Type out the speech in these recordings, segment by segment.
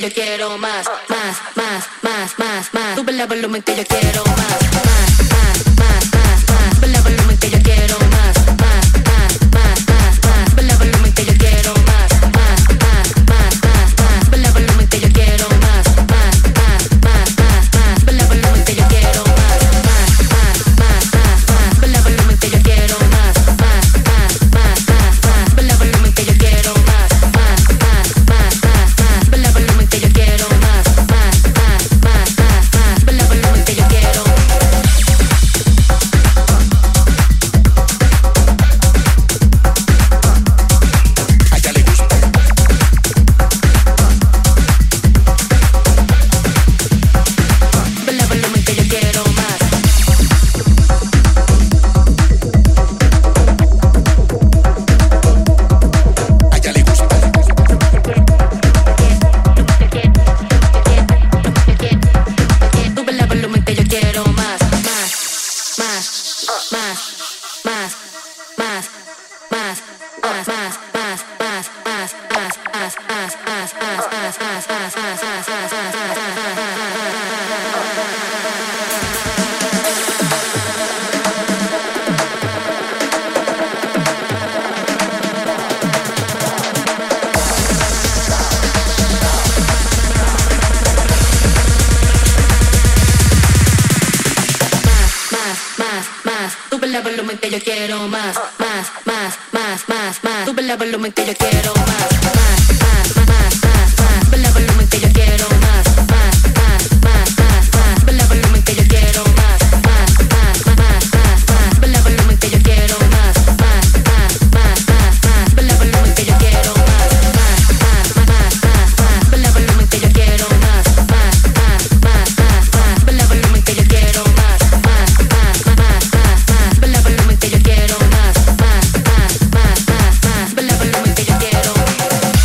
yo quiero más, más, más, más, más, más. Sube el volumen que yo quiero más, más, más, más, más, más. Sube el volumen que yo quiero más, más, más, más, más, más. Sube el volumen que yo quiero más, más, más, más, más, más. Sube el volumen que yo quiero más, más, más, más, más, más. Sube el volumen que yo quiero más, más, más, más, más, más. Sube el volumen que yo quiero más, más, más, más, más, más. Sube el volumen que yo quiero más, más, más, más, más, más. Sube el volumen que yo quiero más, más, más, más, más, más. Sube el volumen que yo quiero. Sube el volumen que yo quiero más, más, más, más, más, más. Sube el volumen que yo quiero más, más, más, más, más, más. Sube el volumen que yo quiero más, más, más, más, más, más. Sube el volumen que yo quiero más, más, más, más, más, más. Sube el volumen que yo quiero más, más, más, más, más, más. Sube el volumen que yo quiero más, más, más, más, más, más. Sube el volumen que yo quiero más, más, más, más, más, más. Sube el volumen que yo quiero más, más, más, más, más, más. Sube el volumen que yo quiero más, más, más, más, más, más. Sube el volumen que yo quiero.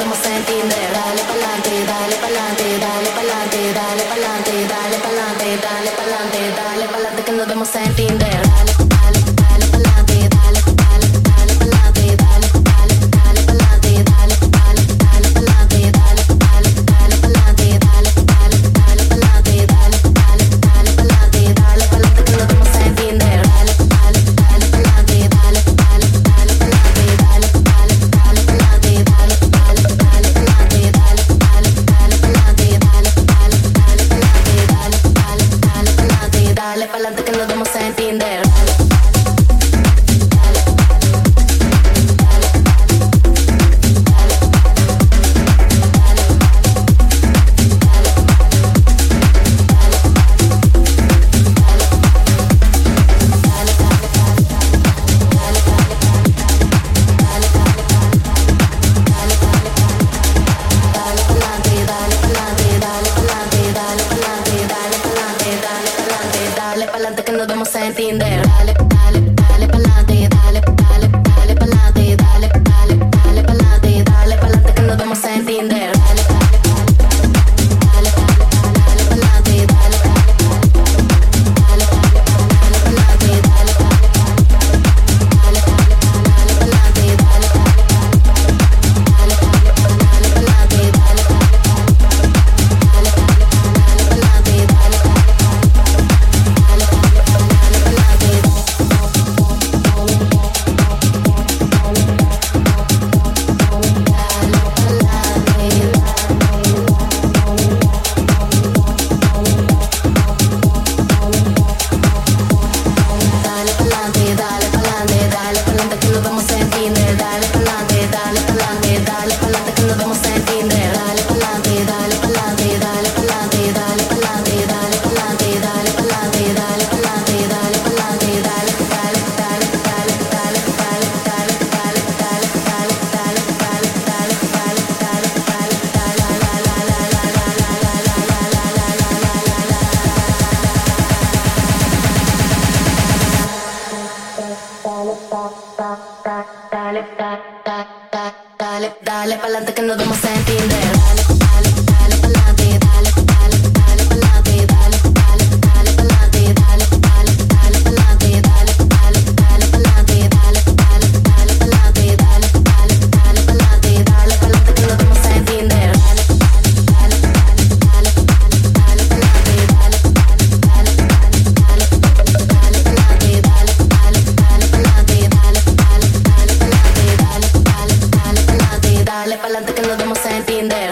damos a entender. Dale pa'lante, dale pa'lante, dale pa'lante, dale pa'lante, dale pa'lante, dale pa'lante, dale pa'lante, que nos damos a entender. Dale, dale, dale pa'lante, dale, dale, dale pa'lante, dale, dale, dale pa'lante, dale, dale, dale pa'lante, dale, dale, dale pa'lante, dale, dale, dale pa'lante, dale, dale, dale pa'lante, dale pa'lante, que nos damos a entender. Dale, dale, dale pa'lante, dale, dale, dale pa'lante, dale, dale, dale pa'lante, dale, dale, dale pa'lante, dale, dale, dale pa'lante, dale, dale, dale pa'lante, dale, dale, dale pa'lante, dale pa'lante, que nos damos a entender. Dale pa'lante que nos vamos a entender. Dale, dale, dale pa'lante, dale, dale, dale pa'lante, dale, dale, dale pa'lante, dale pa'lante que nos vamos a entender. Dale, dale, dale, dale, dale pa'lante, dale, dale, dale pa'lante, dale, dale, dale pa'lante, dale, dale, dale pa'lante, dale. Dale pa'lante que nos vamos a entender. Dale, dale, dale pa'lante, dale, dale, dale pa'lante, dale, dale, dale pa'lante, dale, dale, dale pa'lante, dale, dale, dale pa'lante, dale, dale, dale pa'lante, dale, dale, dale pa'lante, dale pa'lante que nos vamos a entender. Dale, dale, dale, dale, dale pa'lante, dale, dale, dale, dale pa'lante, dale, dale, dale pa'lante, dale, dale, dale pa'lante, dale, dale, dale pa'lante, dale pa'lante que nos vamos a entender.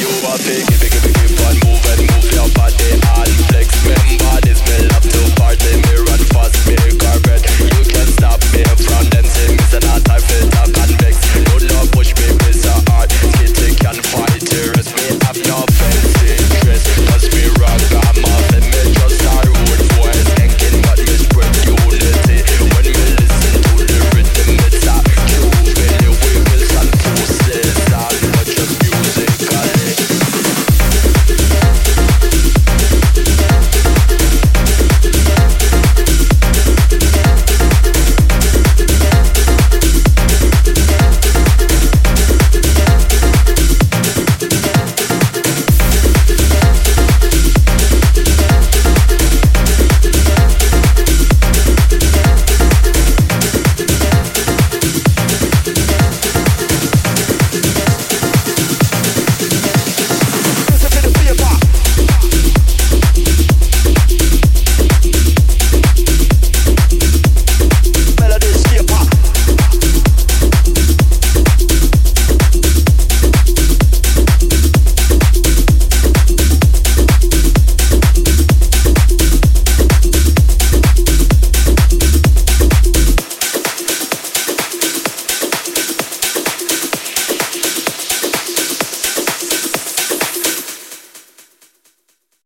overtake. Give it and move your body and flex. Remember